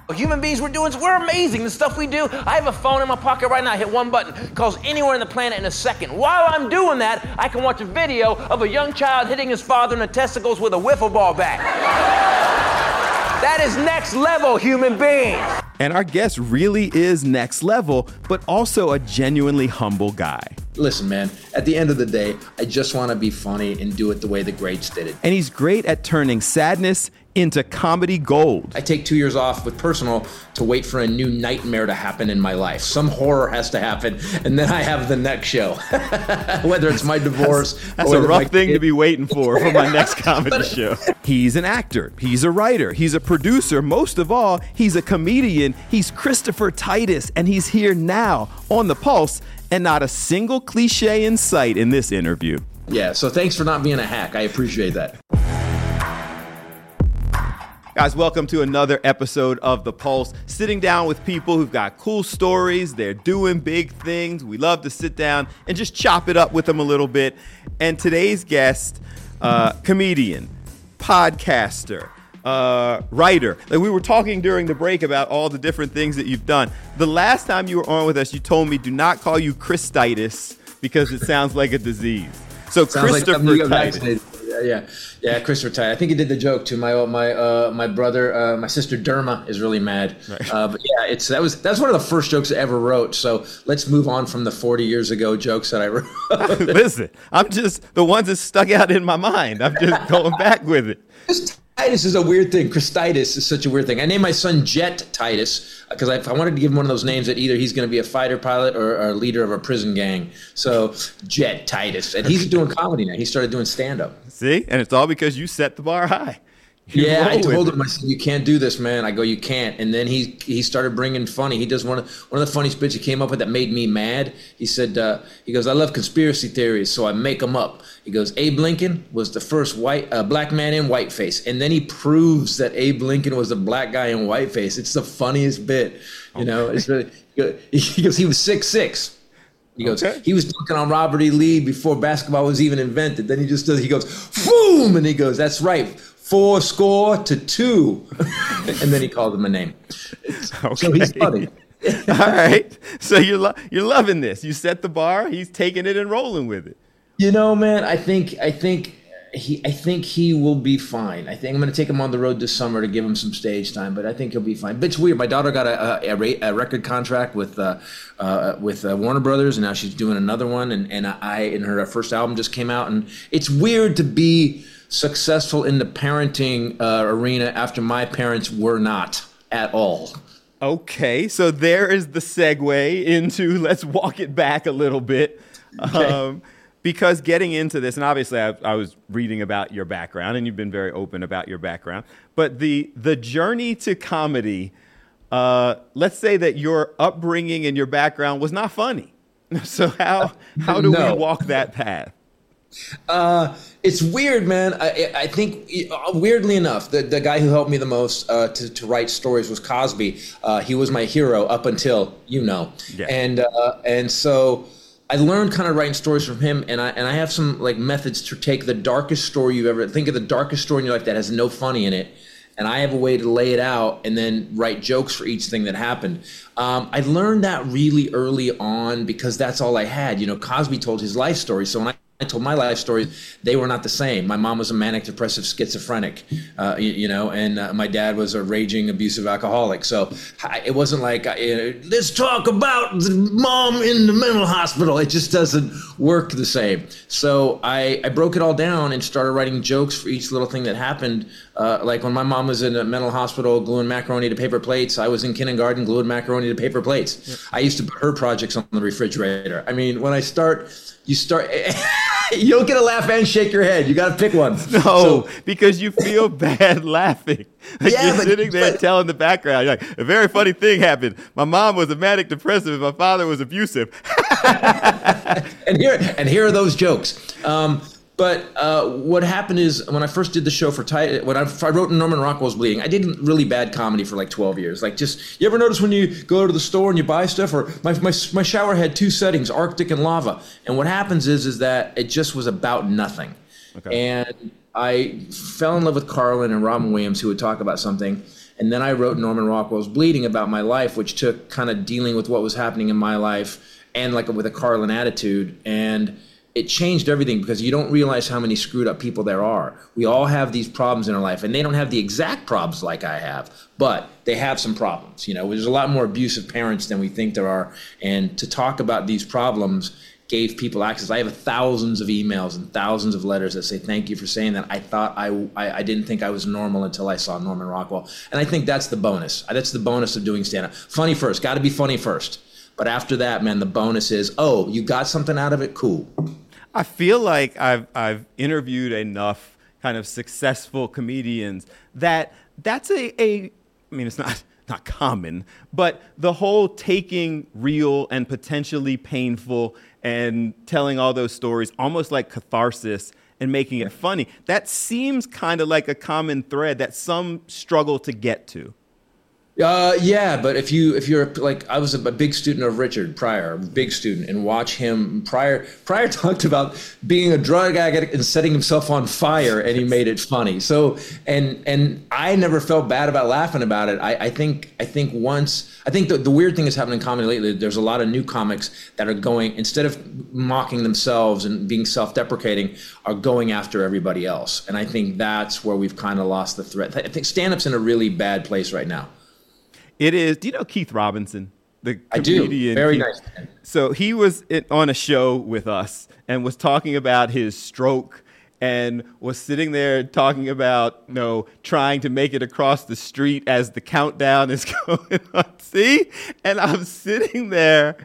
Human beings, we're amazing. The stuff we do. I have a phone in my pocket right now. I hit one button, calls anywhere on the planet in a second. While I'm doing that, I can watch a video of a young child hitting his father in the testicles with a wiffle ball bat. That is next level, human beings. And our guest really is next level, but also a genuinely humble guy. Listen, man, at the end of the day, I just want to be funny and do it the way the greats did it. And he's great at turning sadness into comedy gold. I take 2 years off with personal to wait for a new nightmare to happen in my life. Some horror has to happen, and then I have the next show. Whether it's my divorce. That's a rough thing to be waiting for my next comedy show. He's an actor. He's a writer. He's a producer. Most of all, he's a comedian. He's Christopher Titus, and he's here now on The Pulse, and not a single cliche in sight in this interview. Yeah, so thanks for not being a hack. I appreciate that. Guys, welcome to another episode of The Pulse, sitting down with people who've got cool stories. They're doing big things. We love to sit down and just chop it up with them a little bit. And today's guest, comedian, podcaster, writer. Like, we were talking during the break about all the different things that you've done. The last time you were on with us, you told me do not call you Christitis because it sounds like a disease. So Christopher Titus. Yeah, Christopher Titus. I think he did the joke too. My brother, my sister Derma is really mad. Right. But yeah, that's one of the first jokes I ever wrote. So let's move on from the 40 years ago jokes that I wrote. Listen, I'm just the ones that stuck out in my mind. I'm just going back with it. Titus is a weird thing. Christitis is such a weird thing. I named my son Jet Titus because I wanted to give him one of those names that either he's going to be a fighter pilot or a leader of a prison gang. So Jet Titus. And he's doing comedy now. He started doing stand-up. See? And it's all because you set the bar high. Yeah, I told him, I said, you can't do this, man. I go, you can't. And then he started bringing funny. He does one of the funniest bits he came up with that made me mad. He said, he goes, I love conspiracy theories, so I make them up. He goes, Abe Lincoln was the first black man in whiteface. And then he proves that Abe Lincoln was a black guy in whiteface. It's the funniest bit. You know, it's really, he goes, he was 6'6". He goes, He was dunking on Robert E. Lee before basketball was even invented. Then he goes, boom! And he goes, that's right. 4-2. And then he called him a name. Okay. So he's funny. All right. So you're loving this. You set the bar. He's taking it and rolling with it. You know, man, I think he will be fine. I think I'm going to take him on the road this summer to give him some stage time, but I think he'll be fine. But it's weird. My daughter got a record contract with Warner Brothers, and now she's doing another one. And her first album just came out, and it's weird to be successful in the parenting arena after my parents were not at all. Okay, so there is the segue into, let's walk it back a little bit. Okay. Because getting into this, and obviously I was reading about your background, and you've been very open about your background, but the journey to comedy, let's say that your upbringing and your background was not funny. So how do we walk that path? It's weird, man. I think, weirdly enough, the guy who helped me the most to write stories was Cosby. He was my hero up until, Yeah. And so I learned kind of writing stories from him, and I have some like methods to take the darkest story you've ever, think of the darkest story in your life that has no funny in it, and I have a way to lay it out and then write jokes for each thing that happened. I learned that really early on because that's all I had. Cosby told his life story, so when I told my life stories, they were not the same. My mom was a manic depressive schizophrenic, and my dad was a raging abusive alcoholic. So it wasn't like, let's talk about the mom in the mental hospital. It just doesn't work the same. So I broke it all down and started writing jokes for each little thing that happened. Like when my mom was in a mental hospital gluing macaroni to paper plates, I was in kindergarten gluing macaroni to paper plates. Yep. I used to put her projects on the refrigerator. I mean, when you start, you'll get a laugh and shake your head. You got to pick one. No, because you feel bad laughing. You're sitting there telling the background. You're like, a very funny thing happened. My mom was a manic depressive and my father was abusive. and here are those jokes. But what happened is when I first did the show for when I wrote Norman Rockwell's Bleeding, I did really bad comedy for like 12 years. Like, just, you ever notice when you go to the store and you buy stuff, or my shower had 2 settings, Arctic and lava. And what happens is that it just was about nothing. Okay. And I fell in love with Carlin and Robin Williams, who would talk about something. And then I wrote Norman Rockwell's Bleeding about my life, which took kind of dealing with what was happening in my life and like with a Carlin attitude. And it changed everything because you don't realize how many screwed up people there are. We all have these problems in our life, and they don't have the exact problems like I have, but they have some problems. You know, there's a lot more abusive parents than we think there are. And to talk about these problems gave people access. I have thousands of emails and thousands of letters that say, thank you for saying that. I thought I didn't think I was normal until I saw Norman Rockwell. And I think that's the bonus. That's the bonus of doing stand-up. Funny first, got to be funny first. But after that, man, the bonus is, oh, you got something out of it? Cool. I feel like I've interviewed enough kind of successful comedians that's I mean, it's not common, but the whole taking real and potentially painful and telling all those stories almost like catharsis and making it funny, that seems kind of like a common thread that some struggle to get to. Yeah, but if you're like, I was a big student of Richard Pryor, big student, and watch him. Pryor talked about being a drug addict and setting himself on fire, and he made it funny. So, and I never felt bad about laughing about it. I think the weird thing that's happening in comedy lately, there's a lot of new comics that are going, instead of mocking themselves and being self-deprecating, are going after everybody else. And I think that's where we've kind of lost the thread. I think stand-up's in a really bad place right now. It is. Do you know Keith Robinson, the comedian? I do. Very nice man. So he was on a show with us and was talking about his stroke and was sitting there talking about, trying to make it across the street as the countdown is going on. See? And I'm sitting there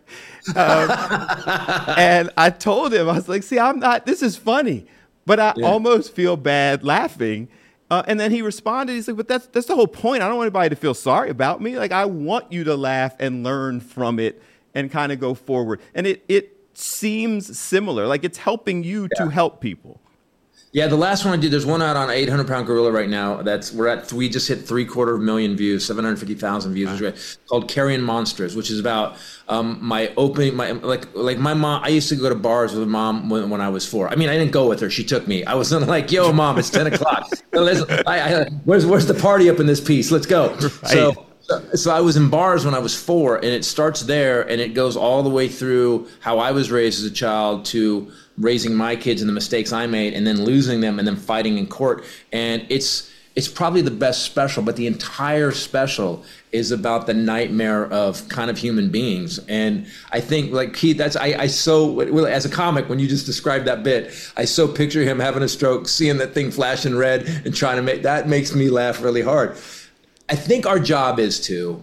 and I told him, I was like, see, this is funny, but I almost feel bad laughing. And then he responded, he's like, but that's the whole point. I don't want anybody to feel sorry about me. Like, I want you to laugh and learn from it and kind of go forward. And it seems similar. Like, it's helping you to help people. Yeah, the last one I did, there's one out on 800 Pound Gorilla right now. We just hit 750,000 views, 750,000 views. It's called Carrion Monsters, which is about my mom. I used to go to bars with mom when I was 4. I mean, I didn't go with her; she took me. I wasn't like, "Yo, mom, it's 10 o'clock. Where's the party up in this piece? Let's go." Right. So I was in bars when I was 4, and it starts there, and it goes all the way through how I was raised as a child to raising my kids and the mistakes I made, and then losing them, and then fighting in court. And it's probably the best special, but the entire special is about the nightmare of kind of human beings. And I think, like Keith, as a comic, when you just described that bit, I so picture him having a stroke, seeing that thing flashing red, and trying to that makes me laugh really hard. I think our job is to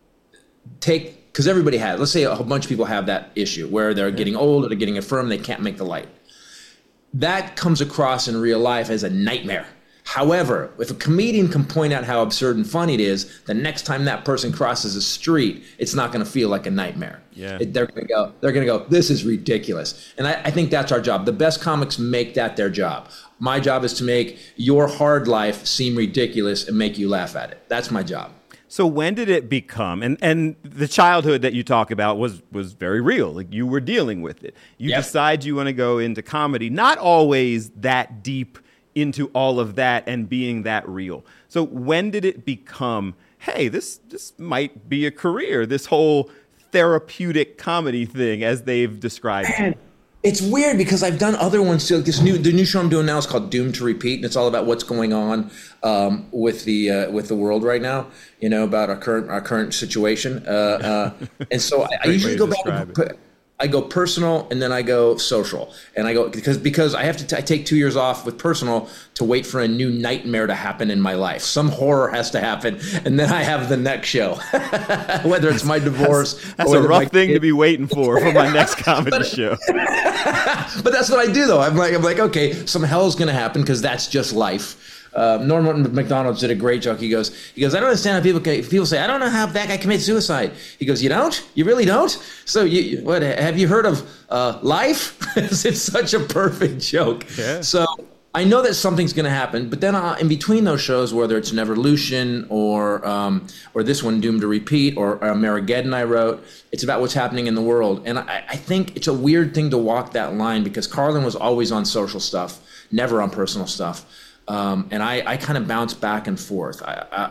because everybody has, let's say a bunch of people have that issue where they're getting old or they're getting infirm, they can't make the light. That comes across in real life as a nightmare. However, if a comedian can point out how absurd and funny it is, the next time that person crosses a street, it's not going to feel like a nightmare. Yeah. They're going to go, this is ridiculous. And I think that's our job. The best comics make that their job. My job is to make your hard life seem ridiculous and make you laugh at it. That's my job. So when did it become, and the childhood that you talk about was very real, like you were dealing with it. You decide you want to go into comedy, not always that deep into all of that and being that real. So when did it become, hey, this might be a career, this whole therapeutic comedy thing as they've described it? It's weird because I've done other ones too. The new show I'm doing now is called Doomed to Repeat, and it's all about what's going on with the world right now. About our current situation. And so I usually go back. I go personal and then I go social, and I go because I have to. I take 2 years off with personal to wait for a new nightmare to happen in my life. Some horror has to happen, and then I have the next show. Whether it's my divorce, that's a rough thing to be waiting for my next comedy show. But that's what I do, though. I'm like, okay, some hell's gonna happen because that's just life. Norman McDonald did a great joke. He goes, I don't understand how people say, I don't know how that guy committed suicide. He goes, you don't? You really don't? So what? Have you heard of life? It's such a perfect joke. Yeah. So I know that something's going to happen, but then in between those shows, whether it's Neverlution or this one, Doomed to Repeat, or Marigeddon I wrote, it's about what's happening in the world. And I think it's a weird thing to walk that line because Carlin was always on social stuff, never on personal stuff. And I kind of bounce back and forth.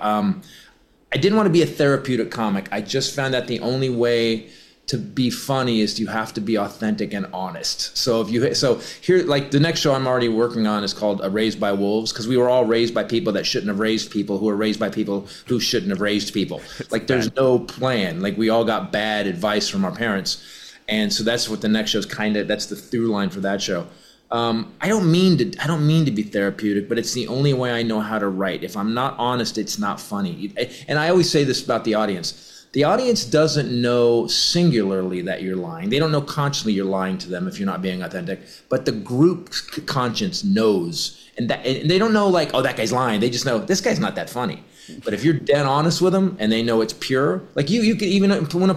I didn't want to be a therapeutic comic. I just found that the only way to be funny is you have to be authentic and honest. So here, like the next show I'm already working on is called Raised by Wolves, because we were all raised by people that shouldn't have raised people who were raised by people who shouldn't have raised people. Like there's no plan. Like we all got bad advice from our parents. And so that's what the next show is that's the through line for that show. I don't mean to be therapeutic, but it's the only way I know how to write. If I'm not honest, it's not funny. And I always say this about the audience. The audience doesn't know singularly that you're lying. They don't know consciously you're lying to them if you're not being authentic. But the group conscience knows. And they don't know like, oh, that guy's lying. They just know this guy's not that funny. But if you're dead honest with them and they know it's pure, like you could even, when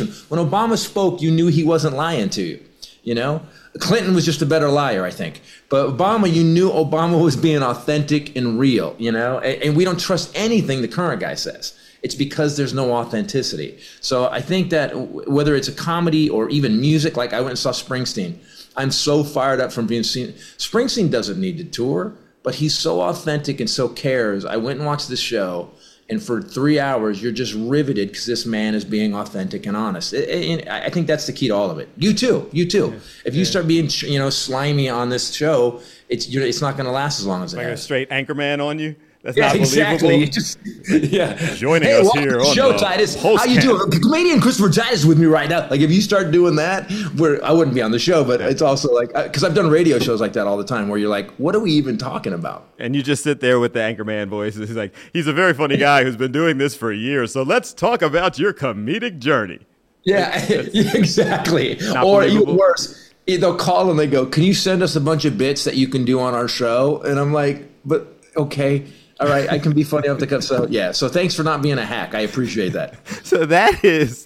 Obama spoke, you knew he wasn't lying to you, you know? Clinton was just a better liar, I think. But Obama, you knew Obama was being authentic and real, you know? And we don't trust anything the current guy says. It's because there's no authenticity. So I think that whether it's a comedy or even music, like I went and saw Springsteen, I'm so fired up from being seen. Springsteen doesn't need to tour, but he's so authentic and so cares. I went and watched this show. And for 3 hours, you're just riveted because this man is being authentic and honest. I think that's the key to all of it. You too. Yeah. If you start being, slimy on this show, it's not going to last as long as it like has. A straight Anchorman on you. That's not believable. Exactly. Joining us here on show, the Titus. How you doing? Comedian Christopher Titus with me right now. Like if you start doing that, I wouldn't be on the show, but it's also like because I've done radio shows like that all the time, where you're like, what are we even talking about? And you just sit there with the Anchorman voice. He's like, he's a very funny guy who's been doing this for years. So let's talk about your comedic journey. Yeah, exactly. Or even worse, they'll call and they go, "Can you send us a bunch of bits that you can do on our show?" And I'm like, "But okay." All right, I can be funny off the cuff. So yeah, so thanks for not being a hack. I appreciate that. So that's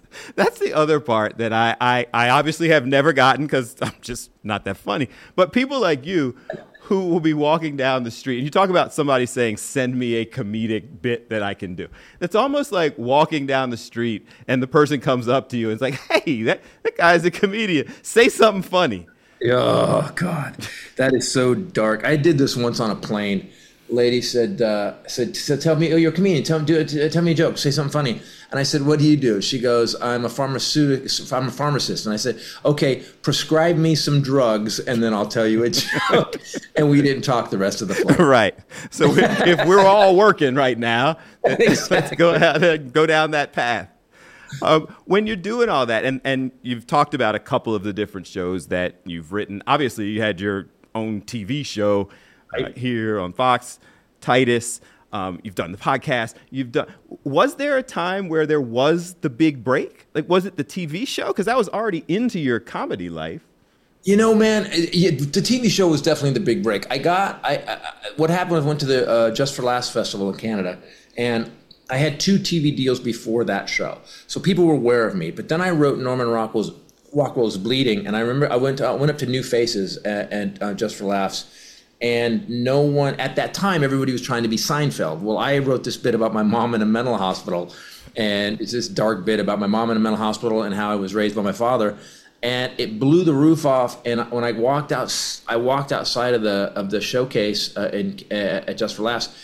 the other part that I obviously have never gotten because I'm just not that funny. But people like you who will be walking down the street and you talk about somebody saying, "Send me a comedic bit that I can do." It's almost like walking down the street and the person comes up to you and it's like, "Hey, that guy's a comedian. Say something funny." Oh God, that is so dark. I did this once on a plane. Lady said, "Tell me, you're a comedian. Tell me a joke. Say something funny." And I said, "What do you do?" She goes, I'm a pharmacist. And I said, "Okay, prescribe me some drugs, and then I'll tell you a joke." And we didn't talk the rest of the flight. Right. So if we're all working right now, let's go down that path. When you're doing all that, and you've talked about a couple of the different shows that you've written. Obviously, you had your own TV show. Here on Fox, Titus, you've done the podcast. Was there a time where there was the big break? Like, was it the TV show? Because that was already into your comedy life. You know, man, the TV show was definitely the big break. What happened was I went to the Just for Laughs festival in Canada, and I had 2 TV deals before that show. So people were aware of me. But then I wrote Norman Rockwell's Bleeding, and I remember I went up to New Faces and Just for Laughs. And no one, at that time, everybody was trying to be Seinfeld. Well, I wrote this bit about my mom in a mental hospital. And it's this dark bit about my mom in a mental hospital and how I was raised by my father. And it blew the roof off. And when I walked outside of the showcase at Just for Laughs.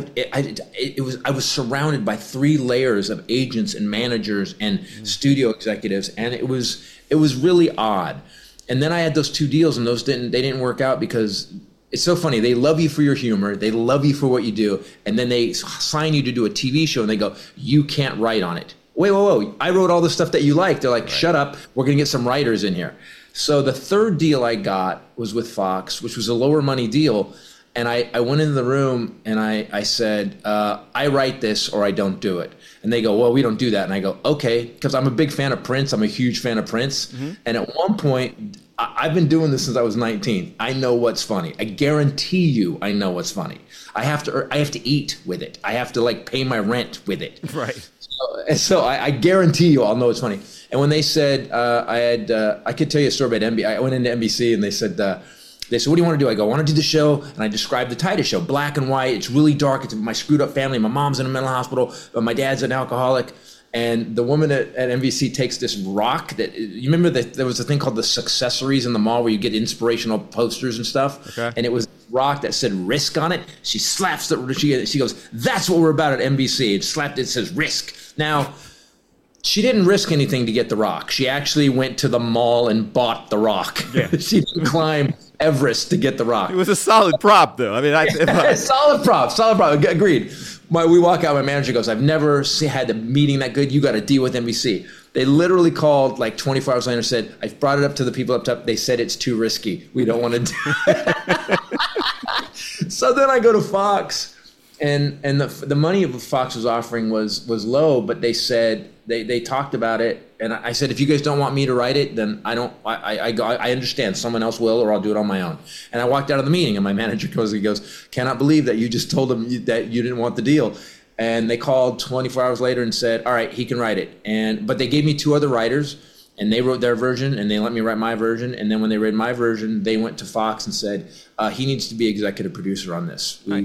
I was surrounded by 3 layers of agents and managers and studio executives. And it was really odd. And then I had those 2 deals, and they didn't work out because it's so funny. They love you for your humor. They love you for what you do. And then they sign you to do a TV show and they go, "You can't write on it." Wait, whoa. I wrote all the stuff that you like. They're like, "Right. Shut up. We're going to get some writers in here." So the 3rd deal I got was with Fox, which was a lower money deal. And I went into the room and I said, "I write this or I don't do it." And they go, "Well, we don't do that." And I go, "Okay," because I'm a big fan of Prince. I'm a huge fan of Prince. Mm-hmm. And at one point, I've been doing this since I was 19. I know what's funny. I guarantee you I know what's funny. I have to eat with it. I have to pay my rent with it. Right. So I guarantee you I'll know it's funny. And when they said I could tell you a story about NBC. I went into NBC and they said, "What do you want to do?" I go, "I want to do the show." And I described the Titus show, black and white. It's really dark. It's my screwed up family. My mom's in a mental hospital, but my dad's an alcoholic. And the woman at NBC takes this rock that, you remember that there was a thing called the Successories in the mall where you get inspirational posters and stuff. Okay. And it was rock that said Risk on it. She slaps she goes, "That's what we're about at NBC." It slapped, it says Risk. Now, she didn't risk anything to get the rock. She actually went to the mall and bought the rock. Yeah. She didn't climb Everest to get the rock. It was a solid prop, though. I mean, solid prop. Agreed. We walk out. My manager goes, "I've never had a meeting that good. You got to deal with NBC." They literally called like 24 hours later and said, "I've brought it up to the people up top. They said it's too risky. We don't want to do it." So then I go to Fox, and the money Fox was offering was low, but they said they talked about it, and I said, "If you guys don't want me to write it, then I understand. Someone else will, or I'll do it on my own." And I walked out of the meeting, and my manager goes, "Cannot believe that you just told them that you didn't want the deal." And they called 24 hours later and said, "All right, he can write it." But they gave me 2 other writers, and they wrote their version, and they let me write my version. And then when they read my version, they went to Fox and said, "He needs to be executive producer on this." Nice.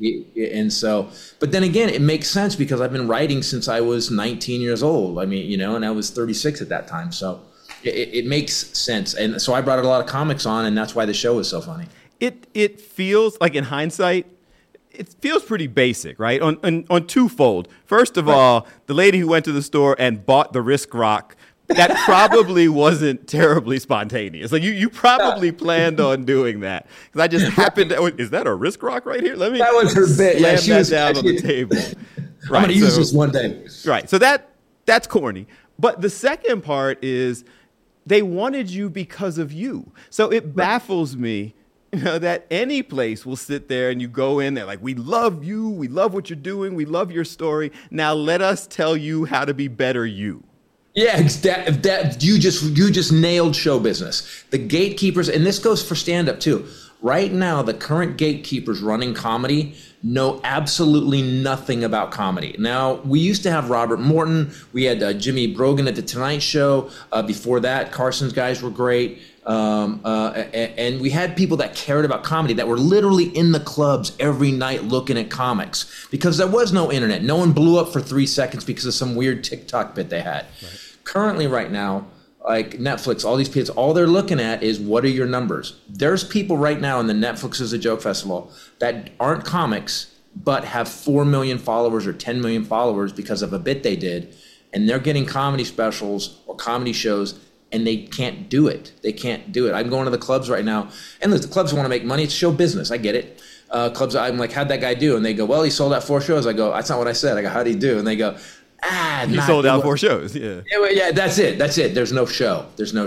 But then again, it makes sense because I've been writing since I was 19 years old. I mean, and I was 36 at that time. So it makes sense. And so I brought a lot of comics on, and that's why the show is so funny. It feels like, in hindsight, it feels pretty basic, right? On twofold. First of all, the lady who went to the store and bought the Risk rock, that probably wasn't terribly spontaneous. Like you probably planned on doing that, because I just happened to. Is that a Risk rock right here? Let me. That was her bit. Yeah, she was down on the table. Right, I'm going to use this one day. Right. So that's corny. But the second part is they wanted you because of you. So it baffles me. That any place will sit there and you go in there like, "We love you, we love what you're doing, we love your story. Now let us tell you how to be better you." Yeah, you just nailed show business. The gatekeepers, and this goes for stand-up too. Right now, the current gatekeepers running comedy know absolutely nothing about comedy. Now, we used to have Robert Morton. We had Jimmy Brogan at The Tonight Show. Before that, Carson's guys were great. And we had people that cared about comedy that were literally in the clubs every night looking at comics, because there was no internet. No one blew up for 3 seconds because of some weird TikTok bit they had. Right. Currently, right now, like Netflix, all these people, all they're looking at is, what are your numbers? There's people right now in the Netflix is a Joke Festival that aren't comics but have 4 million followers or 10 million followers because of a bit they did, and they're getting comedy specials or comedy shows, and they can't do it. They can't do it. I'm going to the clubs right now, and the clubs want to make money. It's show business. I get it. Clubs, I'm like, "How'd that guy do?" And they go, "Well, he sold out 4 shows." I go, "That's not what I said." I go, "How'd he do?" And they go, he sold out 4 shows. Yeah. Yeah, that's it. There's no show.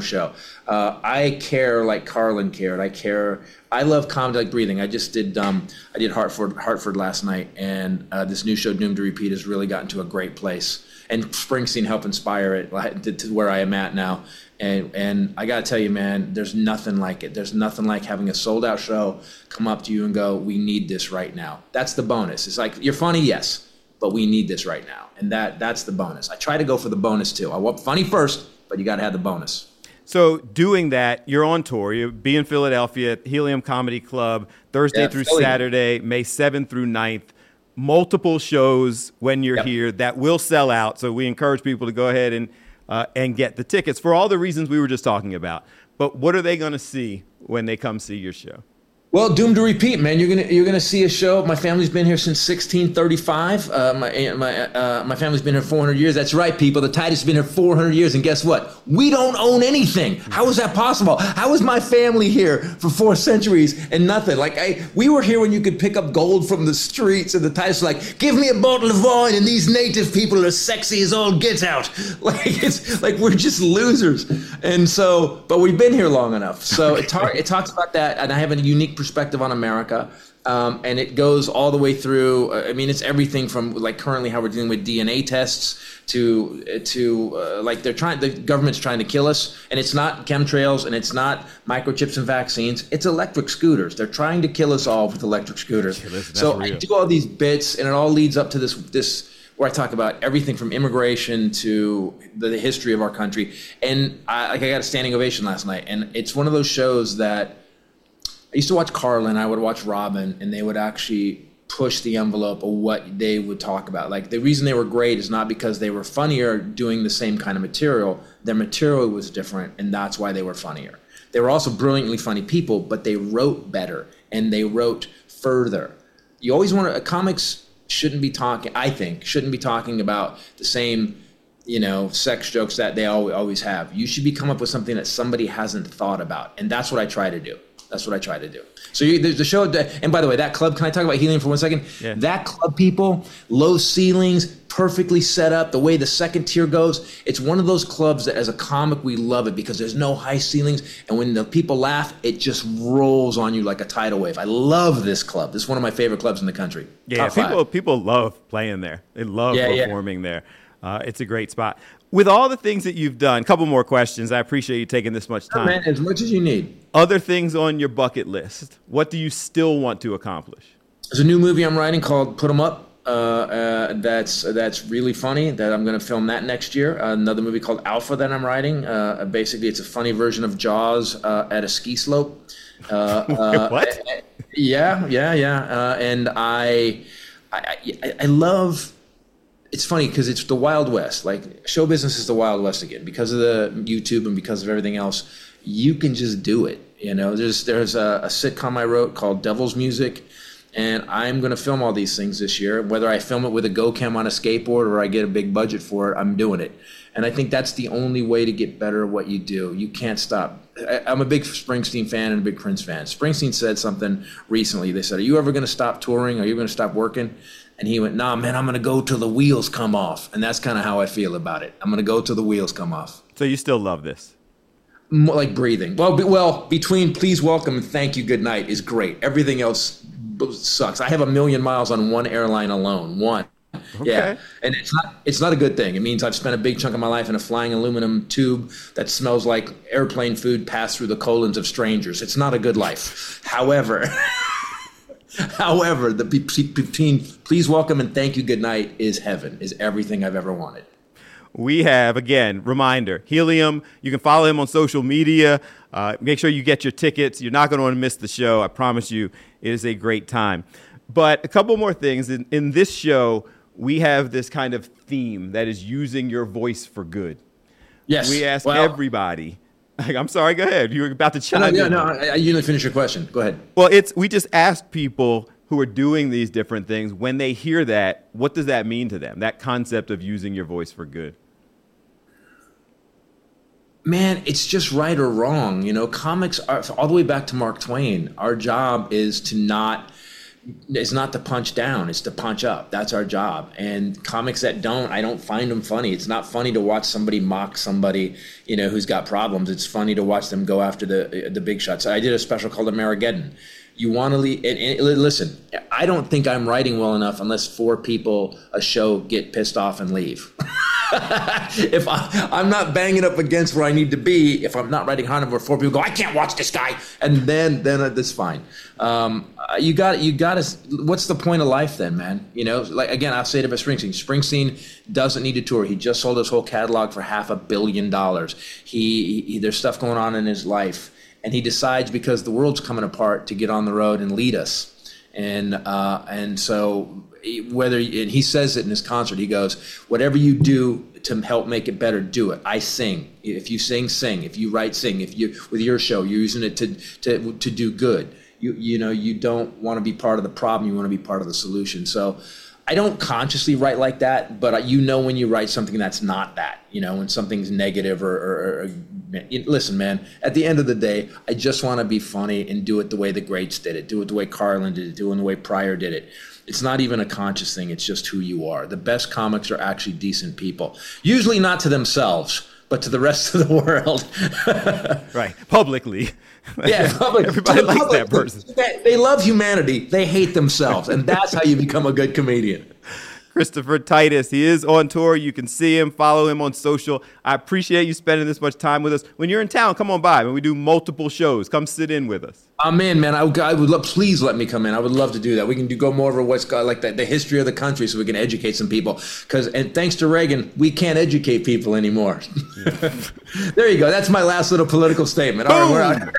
I care like Carlin cared. I love comedy like breathing. I just did I did Hartford last night, and this new show, Doomed to Repeat, has really gotten to a great place. And Springsteen helped inspire it to where I am at now. And I got to tell you, man, there's nothing like it. There's nothing like having a sold out show come up to you and go, "We need this right now." That's the bonus. It's like, you're funny, yes, but we need this right now. And that's the bonus. I try to go for the bonus too. I want funny first, but you got to have the bonus. So doing that, you're on tour. You'll be in Philadelphia at Helium Comedy Club Thursday through Saturday, May 7th through 9th. Multiple shows when you're here that will sell out. So we encourage people to go ahead and get the tickets for all the reasons we were just talking about. But what are they going to see when they come see your show? Well, Doomed to Repeat, man. You're gonna see a show. My family's been here since 1635. My family's been here 400 years. That's right, people. The Titans have been here 400 years, and guess what? We don't own anything. How is that possible? How is my family here for 4 centuries and nothing? We were here when you could pick up gold from the streets, and the Titans were like, "Give me a bottle of wine, and these native people are sexy as all get out." It's like we're just losers, and so, but we've been here long enough. So it talks about that, and I have a unique perspective on America, and it goes all the way through. It's everything from like currently how we're dealing with DNA tests to like the government's trying to kill us, and it's not chemtrails and it's not microchips and vaccines. It's electric scooters. They're trying to kill us all with electric scooters. So I do all these bits, and it all leads up to this where I talk about everything from immigration to the history of our country. And I got a standing ovation last night, and it's one of those shows that. I used to watch Carlin, I would watch Robin, and they would actually push the envelope of what they would talk about. Like, the reason they were great is not because they were funnier doing the same kind of material. Their material was different, and that's why they were funnier. They were also brilliantly funny people, but they wrote better. and they wrote further. You always want to, comics shouldn't be talking about the same, sex jokes that they always have. You should be come up with something that somebody hasn't thought about. And that's what I try to do. So there's the show, and by the way, that club, can I talk about Helium for 1 second? Yeah. That club, people, low ceilings, perfectly set up, the way the second tier goes, it's one of those clubs that as a comic, we love it because there's no high ceilings, and when the people laugh, it just rolls on you like a tidal wave. I love this club. This is one of my favorite clubs in the country. Yeah, people love playing there. They love performing there. It's a great spot. With all the things that you've done, a couple more questions. I appreciate you taking this much time. Man, as much as you need. Other things on your bucket list. What do you still want to accomplish? There's a new movie I'm writing called Put 'Em Up. That's really funny. That I'm going to film that next year. Another movie called Alpha that I'm writing. Basically, it's a funny version of Jaws at a ski slope. What? Yeah. And I love. It's funny because it's the Wild West. Like, show business is the Wild West again because of the YouTube and because of everything else. You can just do it. There's a sitcom I wrote called Devil's Music, and I'm going to film all these things this year. Whether I film it with a GoCam on a skateboard or I get a big budget for it, I'm doing it. And I think that's the only way to get better at what you do. You can't stop. I'm a big Springsteen fan and a big Prince fan. Springsteen said something recently. They said, "Are you ever going to stop touring? Are you going to stop working?" And he went, "Nah, man, I'm going to go till the wheels come off." And that's kind of how I feel about it. I'm going to go till the wheels come off. So you still love this? More like breathing. Well, between please, welcome, and thank you, good night is great. Everything else sucks. I have 1 million miles on one airline alone. One. Okay. Yeah. And it's not a good thing. It means I've spent a big chunk of my life in a flying aluminum tube that smells like airplane food passed through the colons of strangers. It's not a good life. However, the between please, welcome, and thank you, good night is heaven, is everything I've ever wanted. We have, again, reminder, Helium. You can follow him on social media. Make sure you get your tickets. You're not going to want to miss the show. I promise you, it is a great time. But a couple more things. In this show, we have this kind of theme that is using your voice for good. Yes. We ask everybody. I'm sorry, go ahead. You were about to chime in. No, you didn't finish your question. Go ahead. Well, we just ask people who are doing these different things, when they hear that, what does that mean to them? That concept of using your voice for good. Man, it's just right or wrong. Comics are all the way back to Mark Twain. Our job is not to punch down, it's to punch up. That's our job. And comics that I don't find them funny. It's not funny to watch somebody mock somebody, who's got problems. It's funny to watch them go after the big shots. I did a special called Amerigeddon. You want to leave, and listen, I don't think I'm writing well enough unless 4 people a show get pissed off and leave. If I'm not banging up against where I need to be, if I'm not writing hard enough where 4 people go, "I can't watch this guy," and then that's fine. You got to. What's the point of life then, man? Like, again, I'll say it about Springsteen. Springsteen doesn't need to tour. He just sold his whole catalog for $500 million. There's stuff going on in his life. And he decides, because the world's coming apart, to get on the road and lead us. And so he says it in his concert. He goes, "Whatever you do to help make it better, do it. I sing. If you sing, sing. If you write, sing. If you with your show, you're using it to do good. You don't want to be part of the problem. You want to be part of the solution." So I don't consciously write like that, but when you write something that's not that, when something's negative or listen, man, at the end of the day, I just want to be funny and do it the way the greats did it, do it the way Carlin did it, do it the way Pryor did it. It's not even a conscious thing. It's just who you are. The best comics are actually decent people, usually not to themselves, but to the rest of the world. Right. Publicly. Yeah, everybody likes that person. They love humanity. They hate themselves. And that's how you become a good comedian. Christopher Titus, he is on tour. You can see him, follow him on social. I appreciate you spending this much time with us. When you're in town, come on by. When we do multiple shows, come sit in with us. I'm in, man. I would love. Please let me come in. I would love to do that. We can go more over what's like the history of the country, so we can educate some people. And thanks to Reagan, we can't educate people anymore. Yeah. There you go. That's my last little political statement. All right, we're out.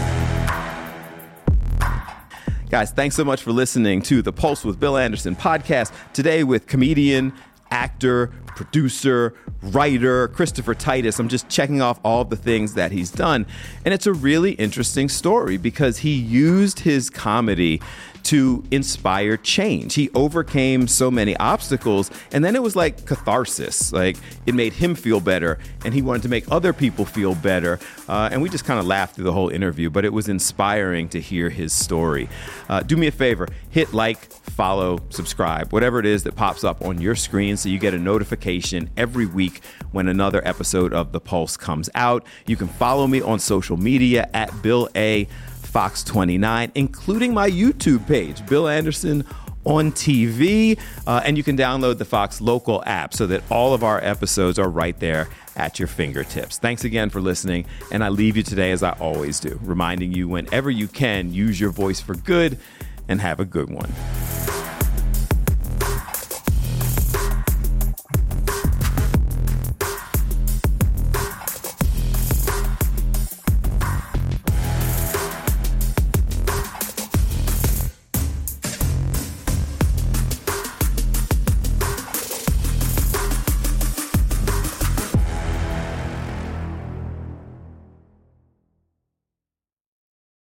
Guys, thanks so much for listening to the Pulse with Bill Anderson podcast. Today with comedian, actor, producer, writer, Christopher Titus. I'm just checking off all the things that he's done. And it's a really interesting story because he used his comedy to inspire change. He overcame so many obstacles, and then it was like catharsis. Like, it made him feel better, and he wanted to make other people feel better. And we just kind of laughed through the whole interview, but it was inspiring to hear his story. Do me a favor, hit like, follow, subscribe, whatever it is that pops up on your screen so you get a notification every week when another episode of The Pulse comes out. You can follow me on social media at Bill A. Fox 29, including my YouTube page, Bill Anderson on TV. And you can download the Fox Local app so that all of our episodes are right there at your fingertips. Thanks again for listening. And I leave you today, as I always do, reminding you whenever you can, use your voice for good and have a good one.